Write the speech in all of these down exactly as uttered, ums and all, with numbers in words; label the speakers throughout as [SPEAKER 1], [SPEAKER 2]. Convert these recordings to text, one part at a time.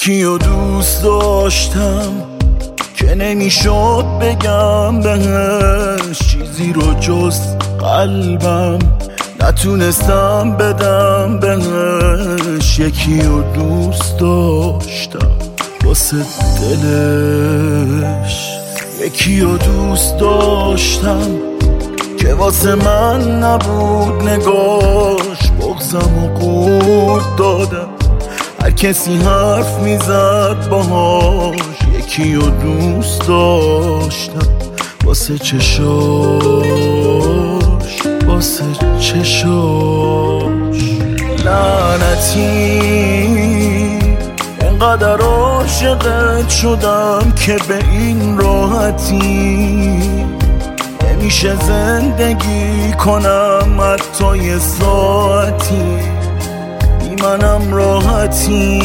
[SPEAKER 1] یکی رو دوست داشتم که نمیشد بگم بهش چیزی رو جز قلبم، نتونستم بدم بهش. یکی رو دوست داشتم واسه دلش، یکی رو دوست داشتم که واسه من نبود نگاش. بغضم و قورت دادم هر کسی حرف میزد باهاش. یکی رو دوست داشتم واسه چشاش، واسه چشاش. لعنتی انقدر عاشقت شدم که به این راحتی نمیشه زندگی کنم حتی یه ساعتی بی منم راحتی.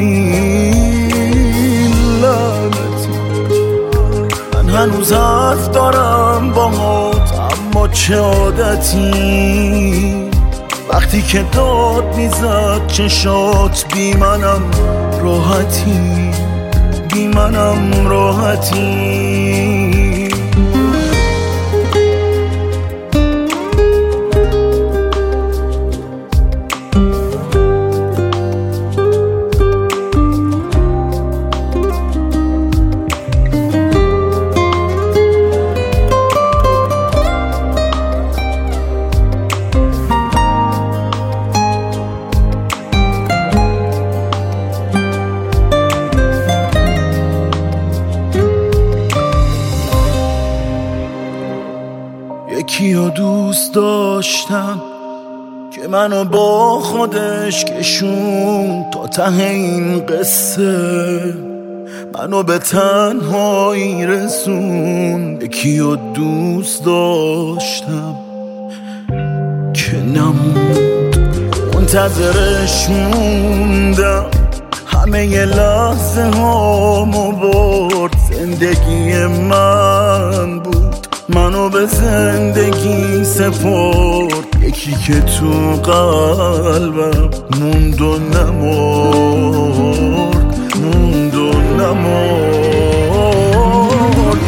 [SPEAKER 1] لعنتی من هنوز حرف دارم باهات، اما چه عادتی وقتی که داد میزد چشات بی منم راحتی، بی منم راحتی. یکی رو دوست داشتم که منو با خودش کشون تا ته این قصه، منو به تنهایی رسون. یکی رو دوست داشتم که نموند، منتظرش موندم، همه ی لحظه هامو برد. زندگی من بود، منو به زندگی سپرد. یکی که تو قلبم موند و نمرد، موند و نمرد.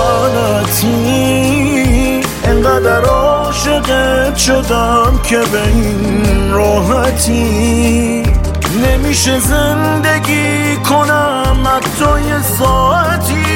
[SPEAKER 1] لعنتی انقدر عاشقت شدم که به این راحتی نمیشه زندگی کنم حتی یه ساعتی